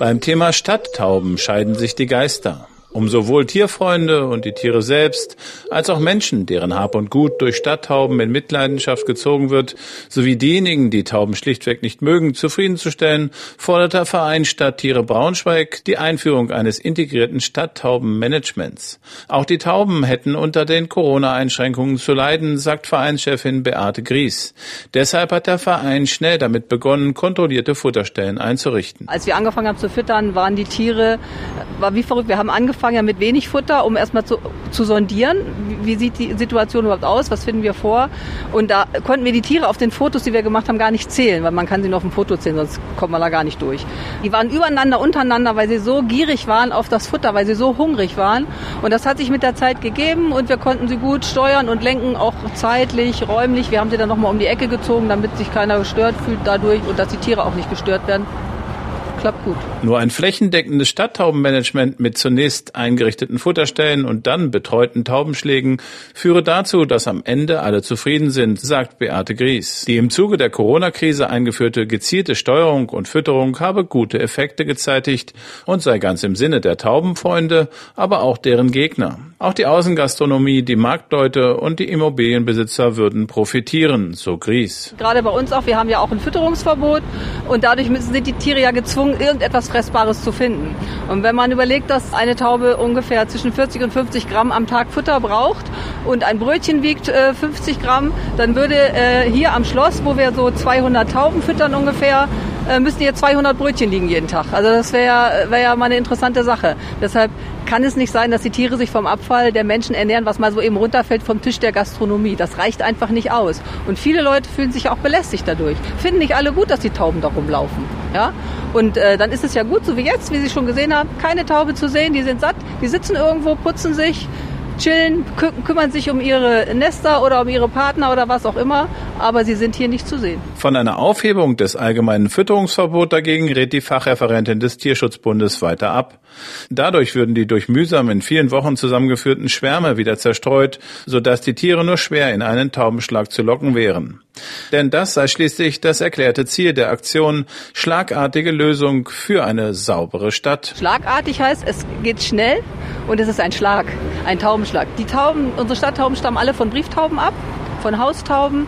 Beim Thema Stadttauben scheiden sich die Geister. Um sowohl Tierfreunde und die Tiere selbst, als auch Menschen, deren Hab und Gut durch Stadttauben in Mitleidenschaft gezogen wird, sowie diejenigen, die Tauben schlichtweg nicht mögen, zufriedenzustellen, fordert der Verein Stadttiere Braunschweig die Einführung eines integrierten Stadttaubenmanagements. Auch die Tauben hätten unter den Corona-Einschränkungen zu leiden, sagt Vereinschefin Beate Gries. Deshalb hat der Verein schnell damit begonnen, kontrollierte Futterstellen einzurichten. Als wir angefangen haben zu füttern, waren die Tiere, war wie verrückt. Wir haben angefangen mit wenig Futter, um erstmal zu sondieren, wie sieht die Situation überhaupt aus, was finden wir vor. Und da konnten wir die Tiere auf den Fotos, die wir gemacht haben, gar nicht zählen, weil man kann sie nur auf dem Foto zählen, sonst kommt man da gar nicht durch. Die waren übereinander, untereinander, weil sie so gierig waren auf das Futter, weil sie so hungrig waren. Und das hat sich mit der Zeit gegeben und wir konnten sie gut steuern und lenken, auch zeitlich, räumlich. Wir haben sie dann nochmal um die Ecke gezogen, damit sich keiner gestört fühlt dadurch und dass die Tiere auch nicht gestört werden. Klappt gut. Nur ein flächendeckendes Stadttaubenmanagement mit zunächst eingerichteten Futterstellen und dann betreuten Taubenschlägen führe dazu, dass am Ende alle zufrieden sind, sagt Beate Gries. Die im Zuge der Corona-Krise eingeführte gezielte Steuerung und Fütterung habe gute Effekte gezeitigt und sei ganz im Sinne der Taubenfreunde, aber auch deren Gegner. Auch die Außengastronomie, die Marktleute und die Immobilienbesitzer würden profitieren, so Gries. Gerade bei uns auch, wir haben ja auch ein Fütterungsverbot und dadurch sind die Tiere ja gezwungen, irgendetwas Fressbares zu finden. Und wenn man überlegt, dass eine Taube ungefähr zwischen 40 und 50 Gramm am Tag Futter braucht und ein Brötchen wiegt 50 Gramm, dann würde hier am Schloss, wo wir so 200 Tauben füttern ungefähr, müssten hier 200 Brötchen liegen jeden Tag. Also das wäre ja mal eine interessante Sache. Deshalb kann es nicht sein, dass die Tiere sich vom Abfall der Menschen ernähren, was mal so eben runterfällt vom Tisch der Gastronomie. Das reicht einfach nicht aus. Und viele Leute fühlen sich auch belästigt dadurch. Finden nicht alle gut, dass die Tauben da rumlaufen. Ja? Und dann ist es ja gut, so wie jetzt, wie Sie schon gesehen haben, keine Taube zu sehen, die sind satt, die sitzen irgendwo, putzen sich, chillen, kümmern sich um ihre Nester oder um ihre Partner oder was auch immer, aber sie sind hier nicht zu sehen. Von einer Aufhebung des allgemeinen Fütterungsverbots dagegen rät die Fachreferentin des Tierschutzbundes weiter ab. Dadurch würden die durch mühsam in vielen Wochen zusammengeführten Schwärme wieder zerstreut, sodass die Tiere nur schwer in einen Taubenschlag zu locken wären. Denn das sei schließlich das erklärte Ziel der Aktion Schlagartige Lösung für eine saubere Stadt. Schlagartig heißt, es geht schnell und es ist ein Schlag, ein Taubenschlag. Die Tauben, unsere Stadttauben stammen alle von Brieftauben ab, von Haustauben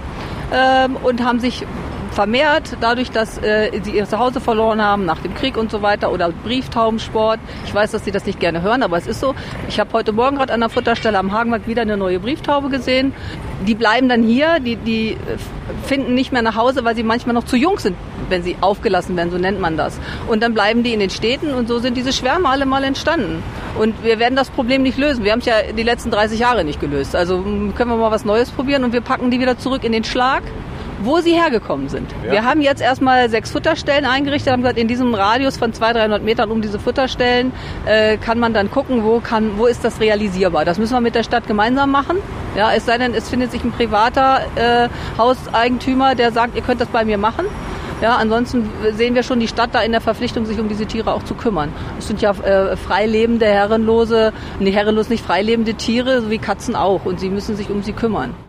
und haben sich vermehrt, dadurch, dass sie ihr Zuhause verloren haben nach dem Krieg und so weiter oder Brieftaubensport. Ich weiß, dass Sie das nicht gerne hören, aber es ist so. Ich habe heute Morgen gerade an der Futterstelle am Hagenmarkt wieder eine neue Brieftaube gesehen. Die bleiben dann hier, die finden nicht mehr nach Hause, weil sie manchmal noch zu jung sind, wenn sie aufgelassen werden, so nennt man das. Und dann bleiben die in den Städten und so sind diese Schwärme alle mal entstanden. Und wir werden das Problem nicht lösen. Wir haben es ja die letzten 30 Jahre nicht gelöst. Also können wir mal was Neues probieren und wir packen die wieder zurück in den Schlag, wo sie hergekommen sind. Ja. Wir haben jetzt erstmal 6 Futterstellen eingerichtet, haben gesagt, in diesem Radius von 200-300 Metern um diese Futterstellen kann man dann gucken, wo ist das realisierbar. Das müssen wir mit der Stadt gemeinsam machen. Ja, es sei denn, es findet sich ein privater Hauseigentümer, der sagt, ihr könnt das bei mir machen. Ja, ansonsten sehen wir schon die Stadt da in der Verpflichtung, sich um diese Tiere auch zu kümmern. Es sind ja freilebende, nicht freilebende Tiere, so wie Katzen auch. Und sie müssen sich um sie kümmern.